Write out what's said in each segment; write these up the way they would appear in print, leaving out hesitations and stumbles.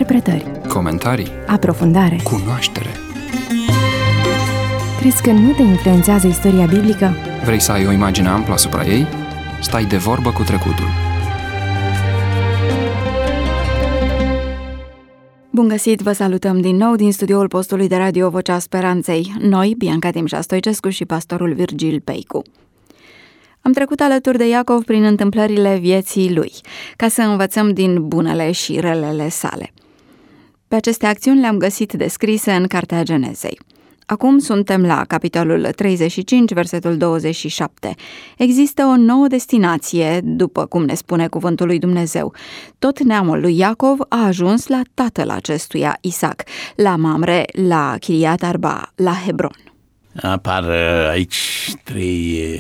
Interpretări, comentarii, aprofundare. cunoaștere. Crezi că nu te influențează istoria biblică? Vrei să ai o imagine amplă asupra ei? Stai de vorbă cu trecutul. Bun găsit, vă salutăm din nou din studioul postului de radio Vocea Speranței. Noi, Bianca Timșa Stoicescu și pastorul Virgil Peicu. Am trecut alături de Iacov prin întâmplările vieții lui, ca să învățăm din bunele și relele sale. Pe aceste acțiuni le-am găsit descrise în Cartea Genezei. Acum suntem la capitolul 35, versetul 27. Există o nouă destinație, după cum ne spune cuvântul lui Dumnezeu. Tot neamul lui Iacov a ajuns la tatăl acestuia, Isaac, la Mamre, la Chiriat Arba, la Hebron. Apar aici trei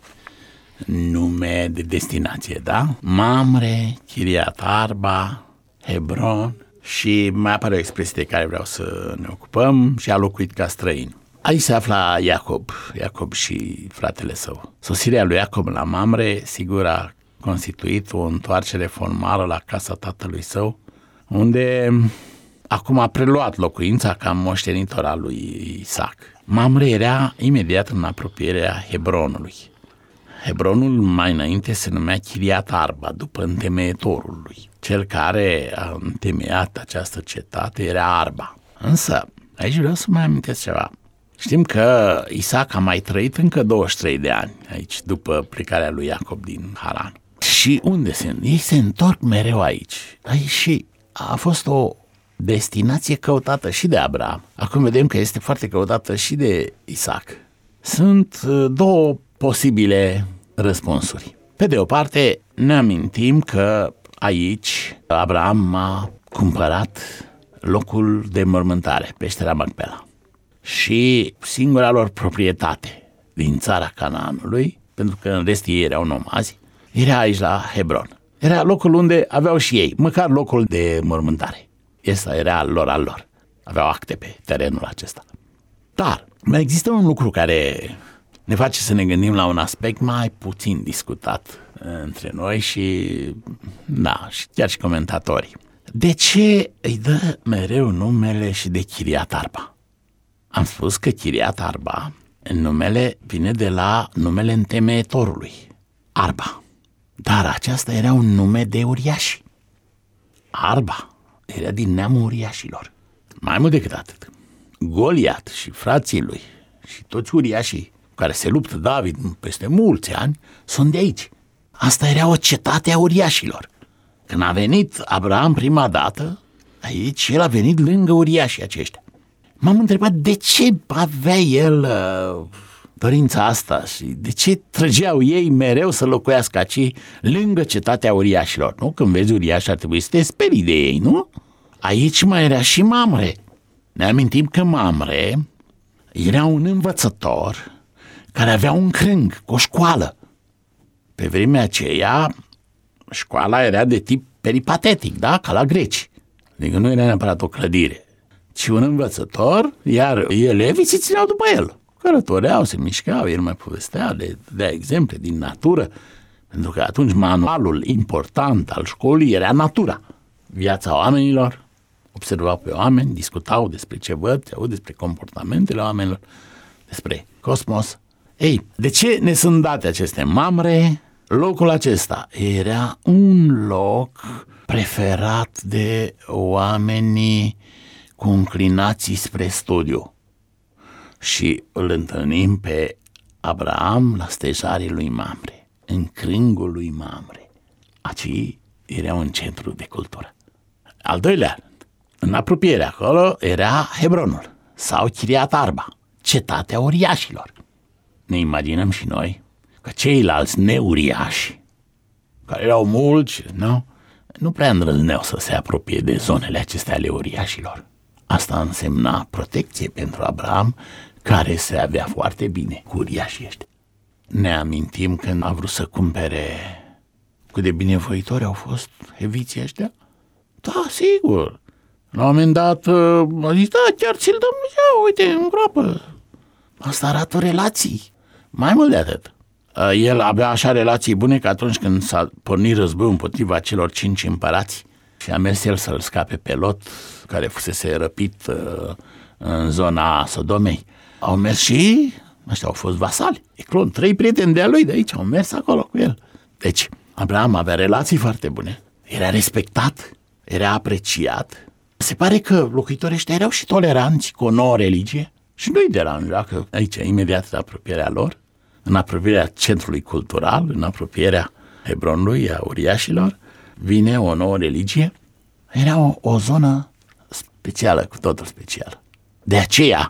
nume de destinație, da? Mamre, Chiriat Arba, Hebron și mai apare o expresie de care vreau să ne ocupăm: și a locuit ca străin. Aici se afla Iacob și fratele său. Sosirea lui Iacob la Mamre, sigur, a constituit o întoarcere formală la casa tatălui său, unde acum a preluat locuința ca moștenitor al lui Isaac. Mamre era imediat în apropierea Hebronului. Hebronul mai înainte se numea Chiriat Arba, după întemeietorul lui. Cel care a întemeiat această cetate era Arba. Însă, aici vreau să mai amintesc ceva. Știm că Isaac a mai trăit încă 23 de ani aici, după plecarea lui Iacob din Haran. Și unde sunt? Ei se întorc mereu aici. Aici și a fost o destinație căutată și de Abraham. Acum vedem că este foarte căutată și de Isaac. Sunt două posibile răspunsuri. Pe de o parte, ne amintim că aici Abraham a cumpărat locul de mormântare, peștera Macpela, și singura lor proprietate din țara Canaanului, pentru că în rest ei erau nomazi, era aici la Hebron. Era locul unde aveau și ei, măcar locul de mormântare. Ăsta era al lor. Aveau acte pe terenul acesta. Dar mai există un lucru care ne face să ne gândim la un aspect mai puțin discutat între noi și chiar și comentatorii. De ce îi dă mereu numele și de Chiriat Arba? Am spus că Chiriat Arba, numele vine de la numele întemeietorului, Arba. Dar aceasta era un nume de uriași. Arba era din neamul uriașilor. Mai mult decât atât, Goliat și frații lui și toți uriașii care se luptă David peste mulți ani sunt de aici. Asta era o cetate a uriașilor. Când a venit Abraham prima dată aici, el a venit lângă uriașii aceștia. M-am întrebat de ce avea el dorința asta și de ce trăgeau ei mereu să locuiască aici lângă cetatea uriașilor, nu? Când vezi uriași ar trebui să te sperii de ei, nu? Aici mai era și Mamre. Ne amintim că Mamre era un învățător care avea un crâng cu o școală. Pe vremea aceea, școala era de tip peripatetic, da? Ca la greci. Adică nu era neapărat o clădire, ci un învățător, iar elevii se țineau după el. Călătoreau, se mișcau, el mai povestea, le dea exemple din natură, pentru că atunci manualul important al școlii era natura. Viața oamenilor, observau pe oameni, discutau despre ce văd, ce aud, despre comportamentele oamenilor, despre cosmos. Ei, de ce ne sunt date aceste Mamre? Locul acesta era un loc preferat de oamenii cu înclinații spre studiu. Și îl întâlnim pe Abraham la stejarii lui Mamre, în crângul lui Mamre. Aici era un centru de cultură. Al doilea rând, în apropiere acolo era Hebronul sau Chiriat Arba, cetatea uriașilor. Ne imaginăm și noi că ceilalți neuriași, care erau mulți, nu prea îndrăzneau să se apropie de zonele acestea ale uriașilor. Asta însemna protecție pentru Abraham, care se avea foarte bine cu uriașii ăștia. Ne amintim când a vrut să cumpere, cât de binevoitori au fost heviții ăștia? Da, sigur. La un moment dat a zis, chiar ți-l dăm, uite, în groapă. Asta arată relații. Mai mult de atât, el avea așa relații bune că atunci când s-a pornit războiul împotriva celor 5 împărați și a mers el să-l scape pe Lot, care fusese răpit în zona Sodomei. Au mers și ăștia au fost vasali. Eclon, 3 prieteni de-a lui de aici au mers acolo cu el. Deci, Abraham avea relații foarte bune, era respectat, era apreciat. Se pare că locuitorii ăștia erau și toleranți cu o nouă religie și nu-i deranja că aici, imediat în apropierea lor, în apropierea centrului cultural, în apropierea Hebronului, a uriașilor, vine o nouă religie. Era o zonă specială, cu totul specială. De aceea,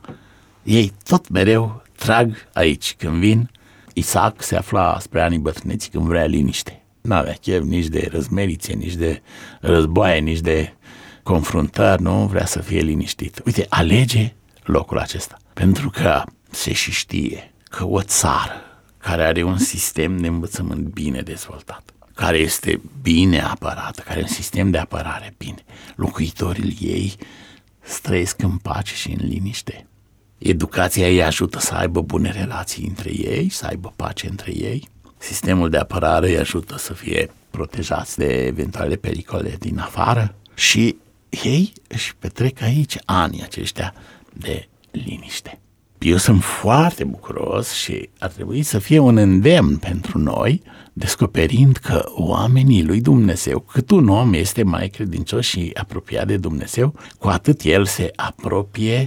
ei tot mereu trag aici. Când vin, Isaac se afla spre anii bătrâneții, când vrea liniște. N-avea chef nici de răzmerițe, nici de războaie, nici de confruntări, nu? Vrea să fie liniștit. Uite, alege locul acesta. Pentru că se și știe că o țară care are un sistem de învățământ bine dezvoltat, care este bine apărată, care are un sistem de apărare bine, locuitorii ei trăiesc în pace și în liniște. Educația îi ajută să aibă bune relații între ei, să aibă pace între ei. Sistemul de apărare îi ajută să fie protejați de eventuale pericole din afară și ei își petrec aici anii aceștia de liniște. Eu sunt foarte bucuros și ar trebui să fie un îndemn pentru noi, descoperind că oamenii lui Dumnezeu, cât un om este mai credincios și apropiat de Dumnezeu, cu atât el se apropie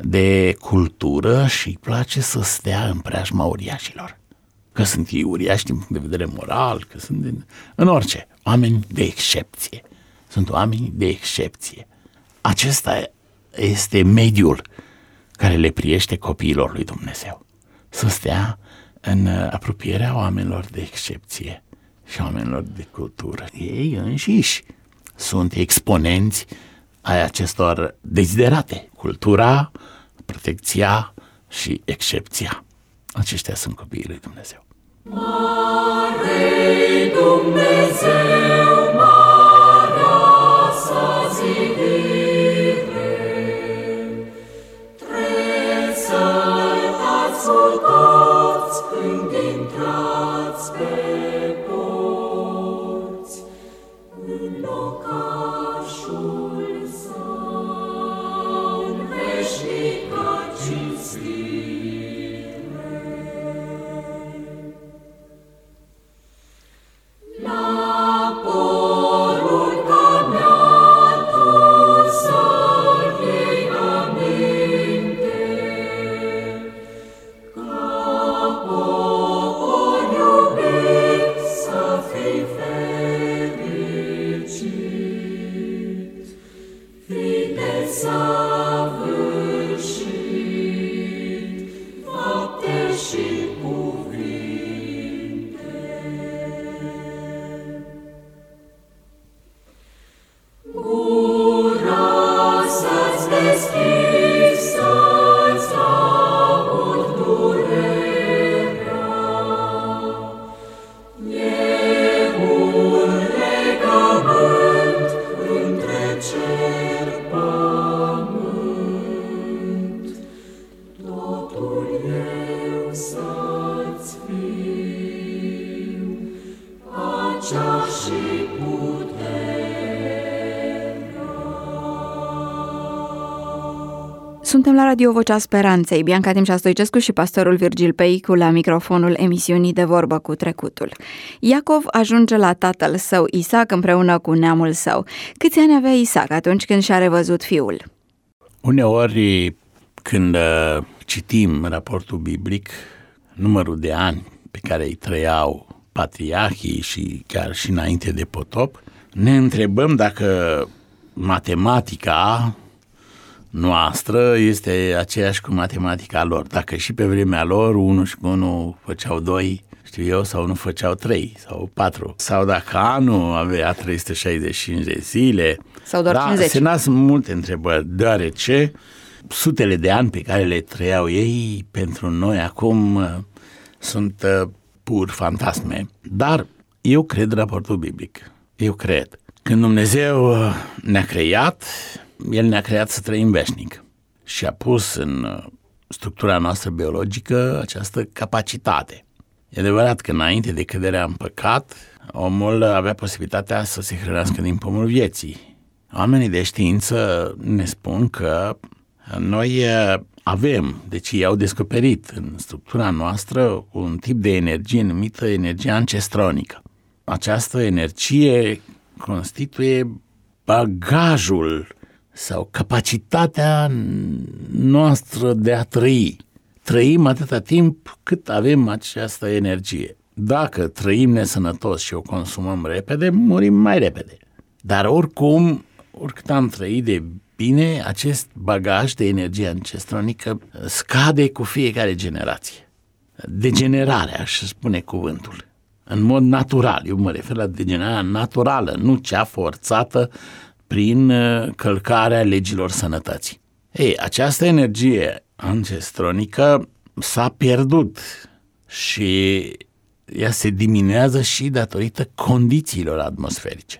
de cultură și îi place să stea în preajma uriașilor. Că sunt ei uriași din punct de vedere moral, că sunt în orice, oameni de excepție. Sunt oameni de excepție. Acesta este mediul care le priește copiilor lui Dumnezeu. Să stea în apropierea oamenilor de excepție și oamenilor de cultură. Ei înșiși sunt exponenți ai acestor deziderate. Cultura, protecția și excepția. Aceștia sunt copiii lui Dumnezeu. Mare Dumnezeu, marea sa zidire, trebuie să-L ascultați când intrați pe porți, în locașul Său, în veșnica cinstire. La porunca mea tu să-l iei aminte, ca popor iubit să fii fericit, fii desăvârșit, fapte și cuvinte. Gura să-ți deschizi, să-ți aud durerea, e un legământ între cer pământ, totul eu să-ți fiu, pacea și Suntem la Radio Vocea Speranței, Bianca Timșa Stoicescu și pastorul Virgil Peicu la microfonul emisiunii De Vorbă cu Trecutul. Iacov ajunge la tatăl său Isaac împreună cu neamul său. Câți ani avea Isaac atunci când și-a revăzut fiul? Uneori, când citim raportul biblic, numărul de ani pe care îi trăiau patriarhii și chiar și înainte de potop, ne întrebăm dacă matematica noastră este aceeași cu matematica lor. Dacă și pe vremea lor 1 și cu 1 făceau 2, știu eu, sau nu făceau 3 sau 4. Sau dacă anul avea 365 de zile. Sau doar 50. Se nasc multe întrebări, deoarece sutele de ani pe care le trăiau ei pentru noi acum sunt pur fantasme. Dar eu cred raportul biblic. Eu cred. Când Dumnezeu ne-a creat, El ne-a creat să trăim veșnic și a pus în structura noastră biologică această capacitate. E adevărat că înainte de căderea în păcat, omul avea posibilitatea să se hrănească din pomul vieții. Oamenii de știință ne spun că noi avem, deci ei au descoperit în structura noastră un tip de energie numită energia ancestronică. Această energie constituie bagajul sau capacitatea noastră de a trăi. Trăim atâta timp cât avem această energie. Dacă trăim nesănătos și o consumăm repede, murim mai repede. Dar oricum, oricât am trăit de bine, acest bagaj de energie ancestronică scade cu fiecare generație. Degenerarea, aș spune cuvântul. În mod natural, eu mă refer la degenerarea naturală, nu cea forțată prin călcarea legilor sănătății. Ei, această energie ancestronică s-a pierdut și ea se diminuează și datorită condițiilor atmosferice.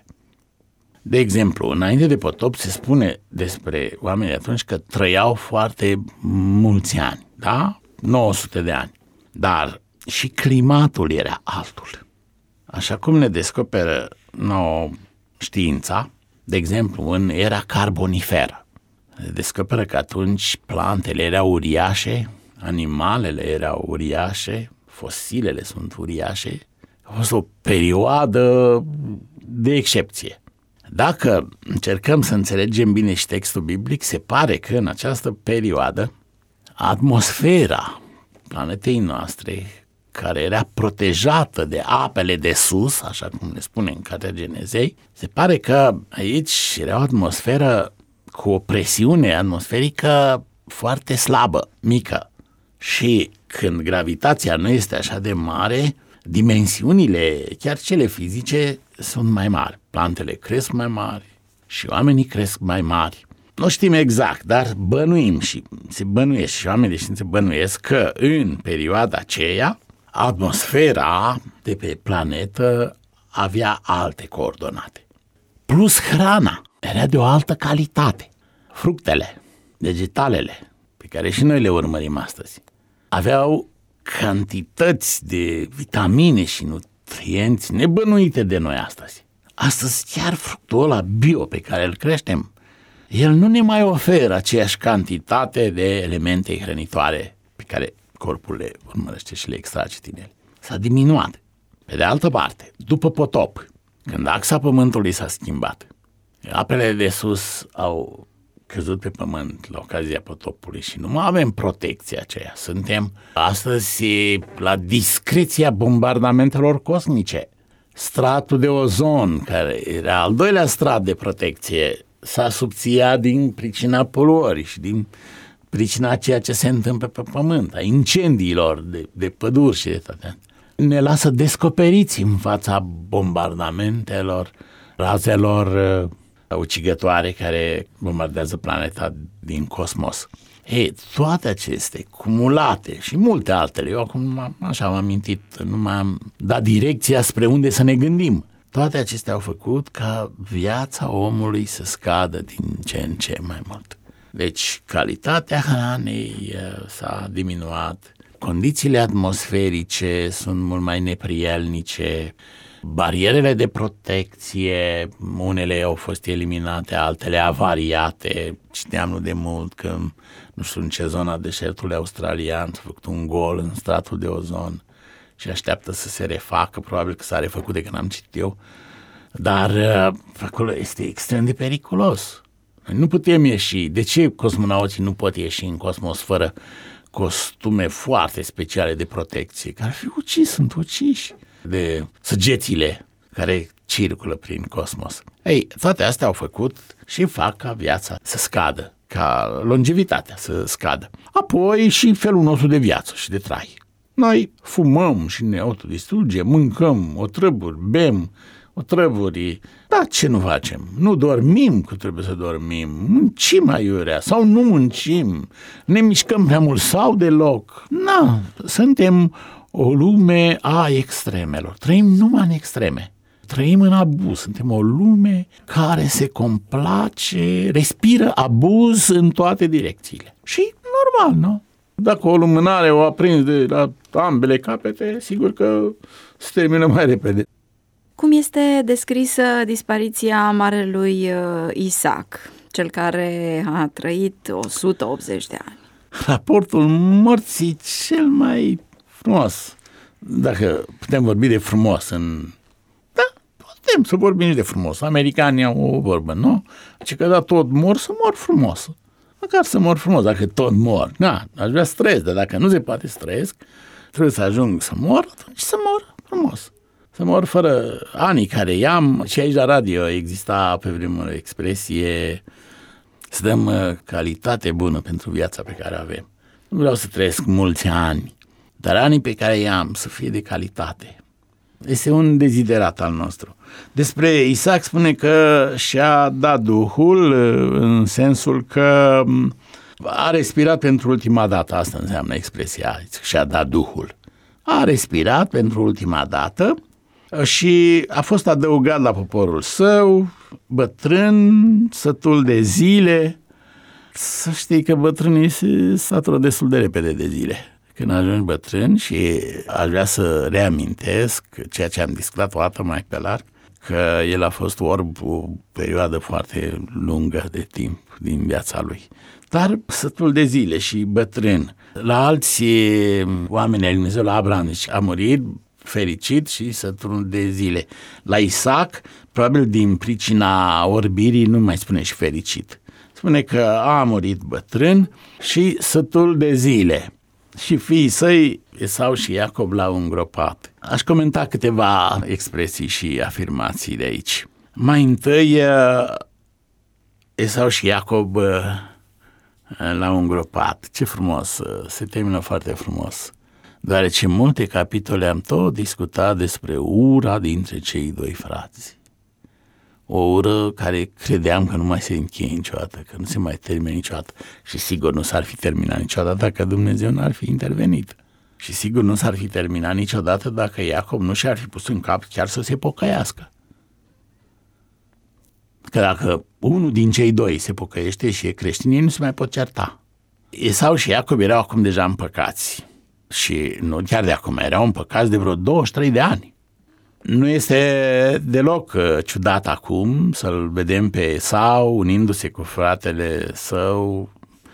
De exemplu, înainte de potop se spune despre oamenii atunci că trăiau foarte mulți ani, da? 900 de ani. Dar și climatul era altul. Așa cum ne descoperă nouă știința, de exemplu, în era carboniferă. Se descoperă că atunci plantele erau uriașe, animalele erau uriașe, fosilele sunt uriașe. A fost o perioadă de excepție. Dacă încercăm să înțelegem bine și textul biblic, se pare că în această perioadă atmosfera planetei noastre, care era protejată de apele de sus, așa cum ne spune în Cartea Genezei, se pare că aici era o atmosferă cu o presiune atmosferică foarte slabă, mică. Și când gravitația nu este așa de mare, dimensiunile, chiar cele fizice, sunt mai mari. Plantele cresc mai mari și oamenii cresc mai mari. Nu știm exact, dar bănuim și se bănuiesc și oamenii de știință bănuiesc că în perioada aceea atmosfera de pe planetă avea alte coordonate. Plus hrana era de o altă calitate. Fructele, vegetalele, pe care și noi le urmărim astăzi, aveau cantități de vitamine și nutrienți nebănuite de noi astăzi. Astăzi chiar fructul ăla bio pe care îl creștem, el nu ne mai oferă aceeași cantitate de elemente hrănitoare pe care corpul le urmărește și le extrage din ele. S-a diminuat. Pe de altă parte, după potop, când axa pământului s-a schimbat, apele de sus au căzut pe pământ la ocazia potopului și nu mai avem protecția aceea. Suntem astăzi la discreția bombardamentelor cosmice. Stratul de ozon, care era al doilea strat de protecție, s-a subțiat din pricina poluării și din pricina ceea ce se întâmplă pe pământ, a incendiilor de păduri și de toate. Ne lasă descoperiți în fața bombardamentelor, razelor ucigătoare care bombardează planeta din cosmos. Ei, toate acestea cumulate și multe altele, eu acum așa am amintit, nu m-am dat direcția spre unde să ne gândim. Toate acestea au făcut ca viața omului să scadă din ce în ce mai mult. Deci calitatea hranei s-a diminuat, condițiile atmosferice sunt mult mai neprielnice, barierele de protecție, unele au fost eliminate, altele avariate. Știam nu de mult că, nu știu în ce zona deșertului australian s-a făcut un gol în stratul de ozon și așteaptă să se refacă, probabil că s-a refăcut de când am citit eu, dar acolo este extrem de periculos. Noi nu putem ieși. De ce cosmonauții nu pot ieși în cosmos fără costume foarte speciale de protecție? Că ar fi sunt uciși de săgețile care circulă prin cosmos. Ei, toate astea au făcut și fac ca viața să scadă, ca longevitatea să scadă. Apoi și felul nostru de viață și de trai. Noi fumăm și ne autodistrugem, mâncăm otrăburi, bem otrăburi. Dar ce nu facem? Nu dormim că trebuie să dormim, muncim aiurea sau nu muncim, ne mișcăm prea mult sau deloc. Na, suntem o lume a extremelor, trăim numai în extreme, trăim în abuz, suntem o lume care se complace, respiră abuz în toate direcțiile. Și normal, nu? Dacă o lumânare o aprins de la ambele capete, sigur că se termină mai repede. Cum este descrisă dispariția marelui Isaac, cel care a trăit 180 de ani? Raportul morții cel mai frumos. Dacă putem vorbi de frumos Da, putem să vorbim și de frumos. Americanii au o vorbă, nu? Ce că da, tot mor, să mor frumos. Măcar să mor frumos, dacă tot mor. Aș vrea să trăiesc, dar dacă nu se poate să trăiesc, trebuie să ajung să mor, atunci să mor frumos. Să mor fără anii care i-am. Și aici la radio exista pe vremuri o expresie: să dăm calitate bună pentru viața pe care o avem. Nu vreau să trăiesc mulți ani, dar anii pe care i-am să fie de calitate. Este un deziderat al nostru. Despre Isaac spune că și-a dat Duhul, în sensul că a respirat pentru ultima dată. Asta înseamnă expresia, și-a dat Duhul. A respirat pentru ultima dată și a fost adăugat la poporul său, bătrân, sătul de zile. Să știi că bătrânii se satură destul de repede de zile când ajungi bătrân. Și aș vrea să reamintesc ceea ce am discutat o dată mai pe larg, că el a fost orb o perioadă foarte lungă de timp din viața lui, dar sătul de zile și bătrân. La alți oameni ai Dumnezeu, la Abraham, deci a murit fericit și sătul de zile. La Isaac, probabil din pricina orbirii, nu mai spune și fericit. Spune că a murit bătrân și sătul de zile. Și fiii săi, Esau și Iacob, l-au îngropat. Aș comenta câteva expresii și afirmații de aici. Mai întâi, Esau și Iacob l-au îngropat. Ce frumos, se termină foarte frumos. Deoarece în multe capitole am tot discutat despre ura dintre cei doi frați. O ură care credeam că nu mai se încheie niciodată, că nu se mai termină niciodată. Și sigur nu s-ar fi terminat niciodată dacă Dumnezeu n-ar fi intervenit. Și sigur nu s-ar fi terminat niciodată dacă Iacob nu și-ar fi pus în cap chiar să se pocăiască. Că dacă unul din cei doi se pocăiește și e creștin, ei nu se mai pot certa. Esau și Iacob erau acum deja împăcați. Și nu chiar de acum, erau împăcați de vreo 23 de ani. Nu este deloc ciudat acum să-l vedem pe Esau unindu-se cu fratele său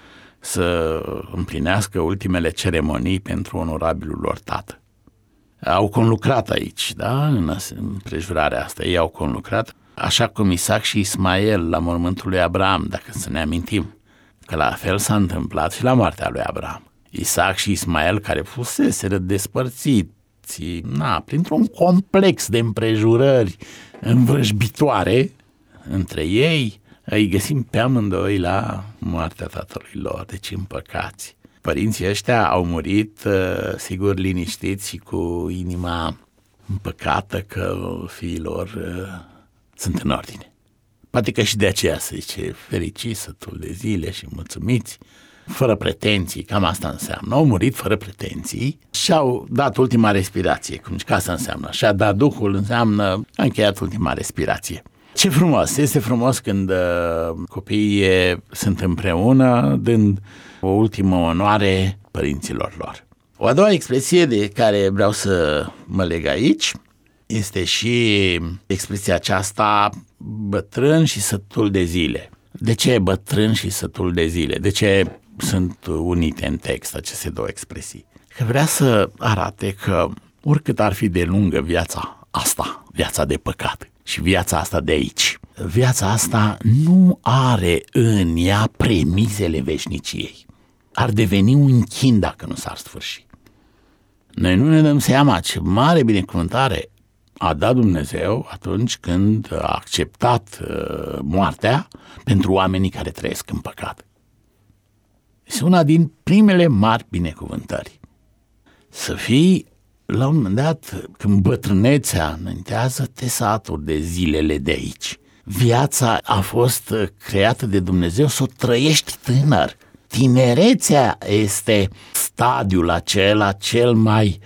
să împlinească ultimele ceremonii pentru onorabilul lor tată. Au conlucrat aici, da? În împrejurarea asta, ei au conlucrat, așa cum Isaac și Ismael la mormântul lui Abraham, dacă să ne amintim, că la fel s-a întâmplat și la moartea lui Abraham. Isaac și Ismael, care fuseseră despărțiți, printr-un complex de împrejurări învrăjbitoare între ei, îi găsim pe amândoi la moartea tatălui lor, deci împăcați. Părinții ăștia au murit, sigur, liniștiți și cu inima împăcată că fiilor sunt în ordine. Poate că și de aceea se zice fericiți, sătul de zile și mulțumiți, fără pretenții, cam asta înseamnă. Au murit fără pretenții și-au dat ultima respirație, cum că asta înseamnă. Și-a dat Duhul, înseamnă a încheiat ultima respirație. Ce frumos! Este frumos când copiii sunt împreună, dând o ultimă onoare părinților lor. O a doua expresie de care vreau să mă leg aici este și expresia aceasta bătrân și sătul de zile. De ce bătrân și sătul de zile? De ce sunt unite în text aceste două expresii? Că vrea să arate că oricât ar fi de lungă viața asta, viața de păcat și viața asta de aici, viața asta nu are în ea premisele veșniciei. Ar deveni un chin dacă nu s-ar sfârși. Noi nu ne dăm seama ce mare binecuvântare a dat Dumnezeu atunci când a acceptat moartea pentru oamenii care trăiesc în păcat. Este una din primele mari binecuvântări. Să fii, la un moment dat, când bătrânețea înaintează, te saturi de zilele de aici. Viața a fost creată de Dumnezeu să o trăiești tânăr. Tinerețea este stadiul acela cel mai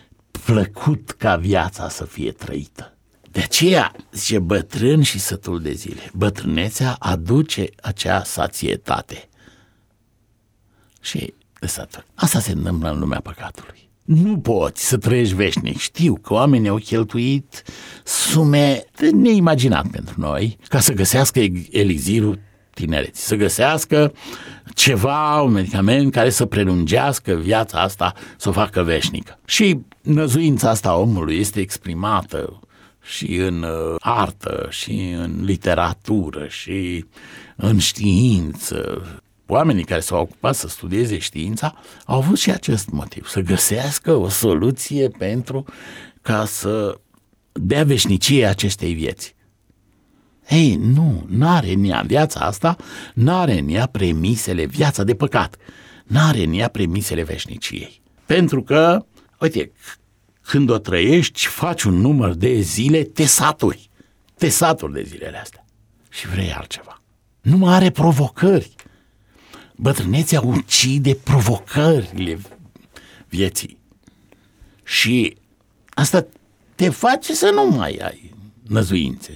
plăcut ca viața să fie trăită. De aceea, zice, bătrân și sătul de zile. Bătrânețea aduce acea sațietate. Și asta se întâmplă în lumea păcatului. Nu poți să trăiești veșnic. Știu că oamenii au cheltuit sume de neimaginat pentru noi ca să găsească elixirul tinereții, să găsească ceva, un medicament care să prelungească viața asta, să o facă veșnică. Și năzuința asta a omului este exprimată și în artă, și în literatură, și în știință. Oamenii care s-au ocupat să studieze știința au avut și acest motiv, să găsească o soluție pentru ca să dea veșnicie acestei vieți. Ei, n-are în ea viața asta, n-are în ea premisele, viața de păcat, n-are în ea premisele veșniciei. Pentru că, uite, când o trăiești, faci un număr de zile, te saturi de zilele astea și vrei altceva. Nu mai are provocări. Bătrânețea ucide provocările vieții și asta te face să nu mai ai năzuințe.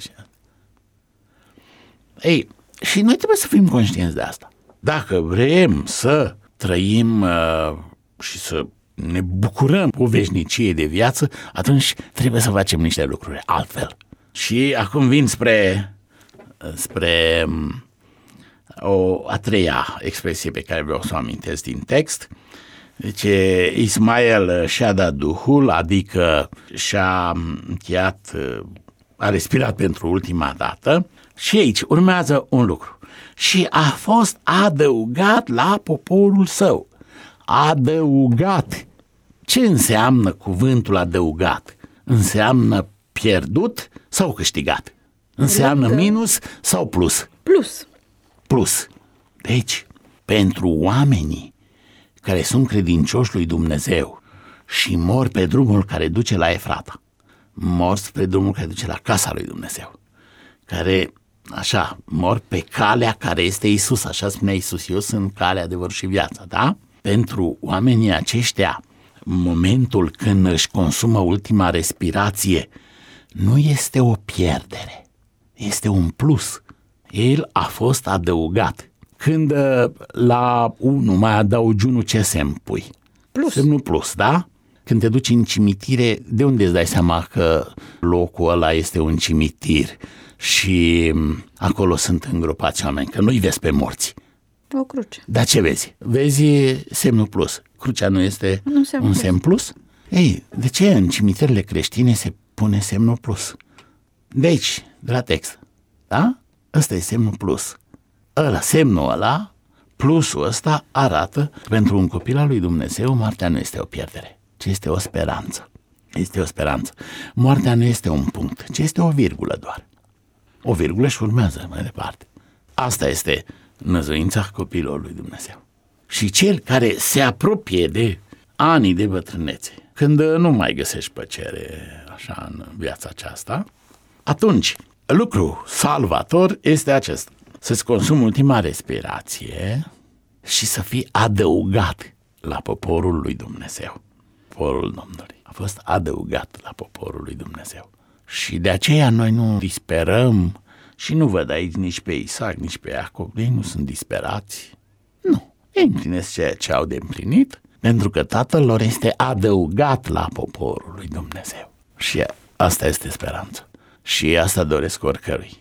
Ei, și noi trebuie să fim conștienți de asta. Dacă vrem să trăim și să ne bucurăm cu veșnicie de viață, atunci trebuie să facem niște lucruri altfel. Și acum vin spre a treia expresie pe care vreau să o amintesc din text. Deci Ismael și-a dat Duhul, adică și-a încheiat, a respirat pentru ultima dată. Și aici urmează un lucru. Și a fost adăugat la poporul său. Adăugat. Ce înseamnă cuvântul adăugat? Înseamnă pierdut sau câștigat? Înseamnă minus sau plus? Plus. Deci, pentru oamenii care sunt credincioși lui Dumnezeu și mor pe drumul care duce la Efrata, mor pe drumul care duce la casa lui Dumnezeu, care, așa, mor pe calea care este Iisus, așa spunea Iisus, eu sunt calea, adevărul și viața, da? Pentru oamenii aceștia, momentul când își consumă ultima respirație, nu este o pierdere, este un plus. El a fost adăugat. Când la 1 mai adaugi 1, ce semn pui? Plus. Semnul plus, da? Când te duci în cimitire, de unde îți dai seama că locul ăla este un cimitir și acolo sunt îngropați oameni? Că nu-i vezi pe morți. O cruce. Dar ce vezi? Vezi semnul plus. Crucea nu este un semn plus? Ei, de ce în cimitirele creștine se pune semnul plus? De aici, de la text, da? Ăsta e semnul plus. Semnul ăla, plusul ăsta arată pentru un copil al lui Dumnezeu, moartea nu este o pierdere, ci este o speranță. Este o speranță. Moartea nu este un punct, ci este o virgulă doar. O virgulă și urmează mai departe. Asta este năzuința copilului lui Dumnezeu. Și cel care se apropie de anii de bătrânețe, când nu mai găsești plăcere așa în viața aceasta, atunci lucru salvator este acesta: să-ți consumi ultima respirație și să fii adăugat la poporul lui Dumnezeu. Poporul Domnului a fost adăugat la poporul lui Dumnezeu. Și de aceea noi nu disperăm și nu văd aici nici pe Isaac, nici pe Iacov. Ei nu sunt disperați. Nu. Ei împlinesc ceea ce au de împlinit, pentru că tatăl lor este adăugat la poporul lui Dumnezeu. Și asta este speranța. Și asta doresc oricărui.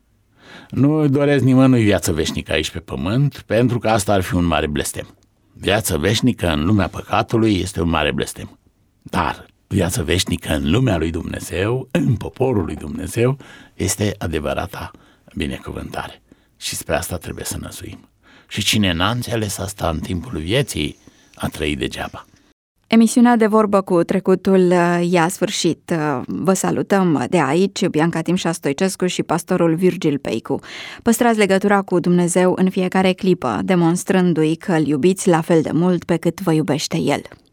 Nu doresc nimănui viață veșnică aici pe pământ, pentru că asta ar fi un mare blestem. Viața veșnică în lumea păcatului este un mare blestem. Dar viața veșnică în lumea lui Dumnezeu, în poporul lui Dumnezeu, este adevărata binecuvântare. Și spre asta trebuie să năzuim. Și cine n-a înțeles asta în timpul vieții, a trăit degeaba. Emisiunea De Vorbă cu Trecutul i-a sfârșit. Vă salutăm de aici, Bianca Timșa Stoicescu și pastorul Virgil Peicu. Păstrați legătura cu Dumnezeu în fiecare clipă, demonstrându-i că îl iubiți la fel de mult pe cât vă iubește El.